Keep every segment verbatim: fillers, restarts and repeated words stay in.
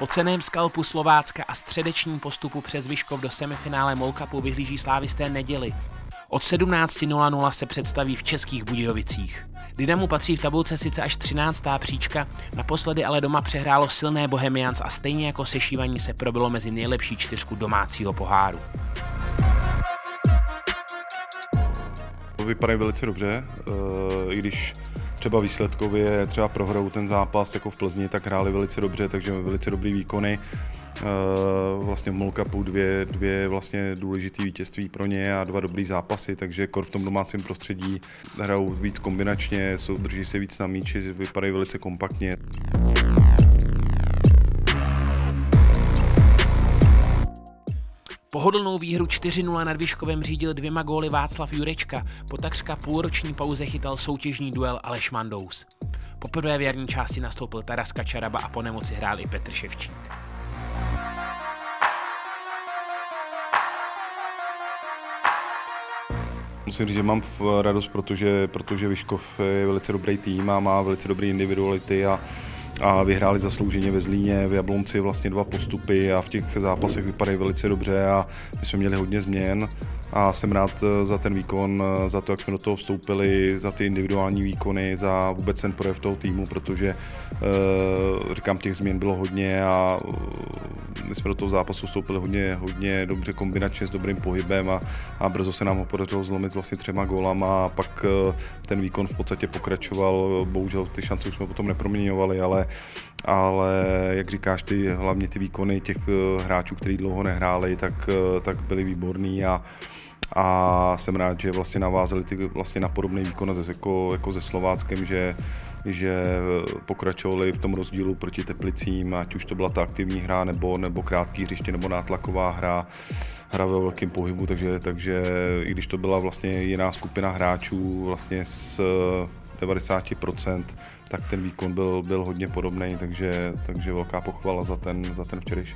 ceném skalpu Slovácka a středečním postupu přes Vyškov do semifinále MOL Cupu vyhlíží slávisté neděli. Od sedmnáct nula nula se představí v Českých Budějovicích. Dynamu patří v tabulce sice až třináctá příčka, naposledy ale doma přehrálo silné Bohemians a stejně jako Sešívaní se probilo mezi nejlepší čtyřku domácího poháru. Vypadají velice dobře, i když třeba výsledkově třeba prohrou ten zápas jako v Plzni, tak hráli velice dobře, takže velice dobrý výkony. Vlastně v MOL Cupu dvě, dvě vlastně důležité vítězství pro ně a dva dobrý zápasy, takže kor v tom domácím prostředí hrajou víc kombinačně, jsou, drží se víc na míči, vypadají velice kompaktně. Pohodlnou výhru čtyři nula nad Vyškovem řídil dvěma góly Václav Jurečka, po takřka půlroční pauze chytal soutěžní duel Aleš Mandous. Poprvé v jarní části nastoupil Taras Kačaraba a po nemoci hrál i Petr Ševčík. Musím říct, že mám radost, protože, protože Vyškov je velice dobrý tým a má velice dobré individuality a a vyhráli zaslouženě ve Zlíně, v Jablonci vlastně dva postupy a v těch zápasech vypadají velice dobře a my jsme měli hodně změn a jsem rád za ten výkon, za to, jak jsme do toho vstoupili, za ty individuální výkony, za vůbec ten projev toho týmu, protože říkám, těch změn bylo hodně a my jsme do toho zápasu vstoupili hodně, hodně dobře kombinačně s dobrým pohybem a, a brzo se nám ho podařilo zlomit vlastně třema gólama a pak ten výkon v podstatě pokračoval, bohužel ty šance už jsme potom neproměňovali, ale ale jak říkáš, ty, hlavně ty výkony těch hráčů, kteří dlouho nehráli, tak, tak byly výborný a, a jsem rád, že vlastně navázali ty vlastně na podobný výkon jako, jako se Slováckem, že, že pokračovali v tom rozdílu proti Teplicím, ať už to byla ta aktivní hra, nebo, nebo krátký hřiště, nebo nátlaková hra, hra ve velkém pohybu, takže, takže i když to byla vlastně jiná skupina hráčů vlastně s devadesát procent, tak ten výkon byl, byl hodně podobný, takže, takže velká pochvala za ten, za ten včerejší.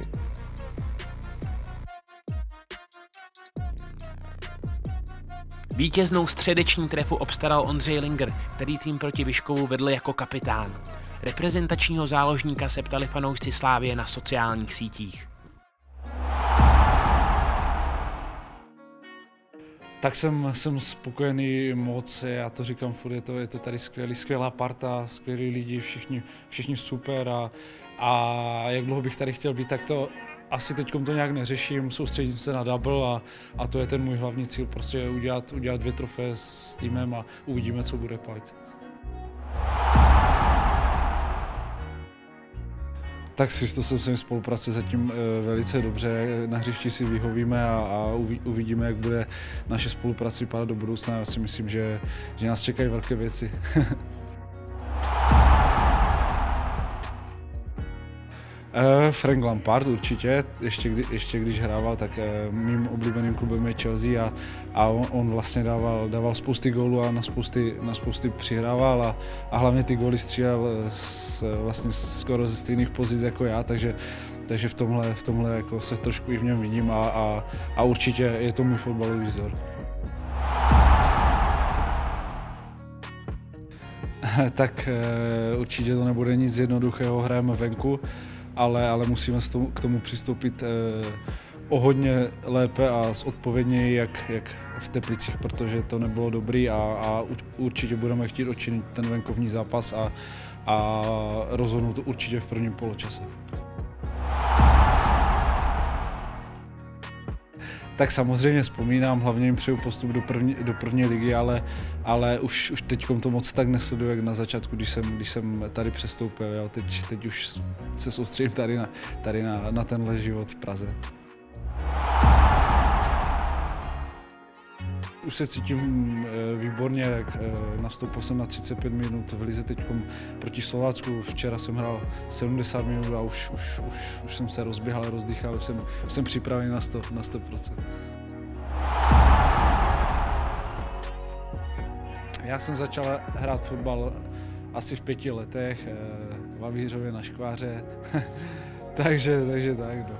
Vítěznou středeční trefu obstaral Ondřej Linger, který tým proti Vyškovu vedl jako kapitán. Reprezentačního záložníka se ptali fanoušci Slávie na sociálních sítích. Tak jsem, jsem spokojený moc, já to říkám furt, je to, je to tady skvělý, skvělá parta, skvělí lidi, všichni, všichni super a, a jak dlouho bych tady chtěl být, tak to asi teďkom to nějak neřeším, soustředím se na double a, a to je ten můj hlavní cíl, prostě udělat, udělat dvě trofeje s týmem a uvidíme, co bude pak. Tak s Christosem jsem spolupracuje zatím e, velice dobře, na hřišti si vyhovíme a, a uvi, uvidíme, jak bude naše spolupráce vypadat do budoucna. Já si myslím, že, že nás čekají velké věci. e, Frank Lampard určitě, ještě, kdy, ještě když hrával, tak e, mým oblíbeným klubem je Chelsea a, a on, on vlastně dával, dával spousty gólů a na spousty, na spousty přihrával a, a hlavně ty góly střílel z, vlastně skoro ze stejných pozic jako já, takže, takže v tomhle, v tomhle jako se trošku i v něm vidím a, a, a určitě je to můj fotbalový vzor. Tak e, určitě to nebude nic jednoduchého, hrajeme venku, ale, ale musíme k tomu přistoupit eh, o hodně lépe a zodpovědněji, jak, jak v Teplicích, protože to nebylo dobrý a, a určitě budeme chtít odčinit ten venkovní zápas a, a rozhodnout to určitě v prvním poločase. Tak samozřejmě vzpomínám, hlavně jim přeju postup do první, do první ligy, ale, ale už, už teď to moc tak nesleduju, jak na začátku, když jsem, když jsem tady přestoupil. Jo. Teď, teď už se soustředím tady, na, tady na, na tenhle život v Praze. Už se cítím výborně, jak nastoupil jsem na třicet pět minut v lize teďkom proti Slovácku. Včera jsem hrál sedmdesát minut a už, už, už, už jsem se rozběhal, rozdýchal, už jsem, už jsem připravený na sto, na sto procent. Já jsem začal hrát fotbal asi v pěti letech, v Avířově na Škváře, takže, takže tak. No.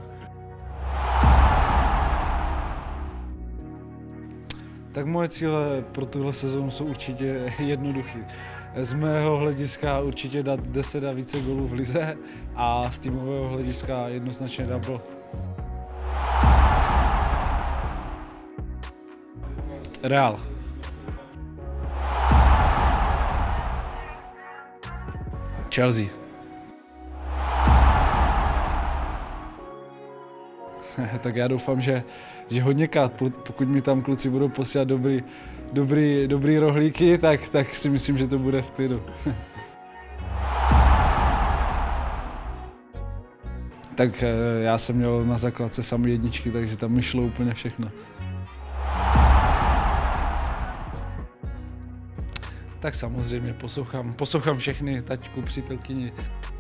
Tak moje cíle pro tuhle sezónu jsou určitě jednoduché. z mého hlediska určitě dát deset a více gólů v lize a z týmového hlediska jednoznačně double. Real. Chelsea. Tak já doufám, že, že hodněkrát, pokud mi tam kluci budou posílat dobrý, dobrý, dobrý rohlíky, tak, tak si myslím, že to bude v klidu. Tak já jsem měl na základce samé jedničky, takže tam mi šlo úplně všechno. Tak samozřejmě poslouchám, poslouchám všechny, taťku, přítelkyni.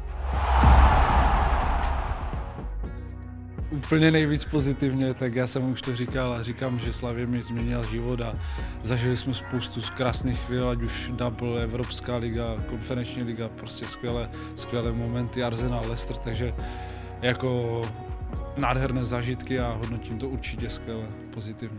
Úplně nejvíc pozitivně, tak já jsem už to říkal a říkám, že Slavie mi změnila život a zažili jsme spoustu krásných chvíl, ať už double, Evropská liga, konferenční liga, prostě skvělé, skvělé momenty, Arsenal, Leicester, takže jako nádherné zážitky a hodnotím to určitě skvěle, pozitivně.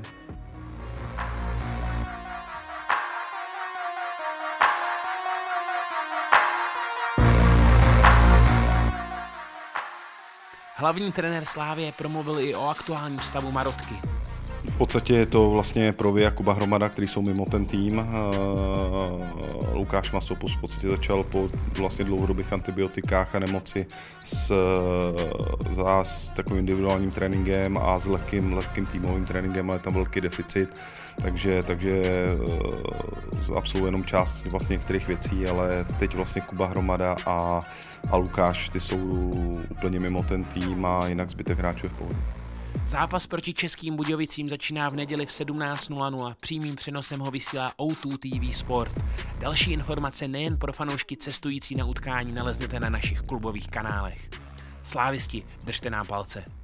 Hlavní trenér Slávie promluvil i o aktuálním stavu Marotky. V podstatě je to vlastně Provi a Kuba Hromada, který jsou mimo ten tým. Lukáš Masopus v podstatě začal po vlastně dlouhodobých antibiotikách a nemoci s, s, s takovým individuálním tréninkem a s lehkým, lehkým týmovým tréninkem, ale tam velký deficit. Takže, takže absolvuje jenom část vlastně některých věcí, ale teď vlastně Kuba Hromada a, a Lukáš, ty jsou úplně mimo ten tým a jinak zbytek hráčů je v pohodě. Zápas proti Českým Budějovicím začíná v neděli v sedmnáct nula nula. Přímým přenosem ho vysílá O dva T V Sport. Další informace nejen pro fanoušky cestující na utkání naleznete na našich klubových kanálech. Slávisti, držte nám palce.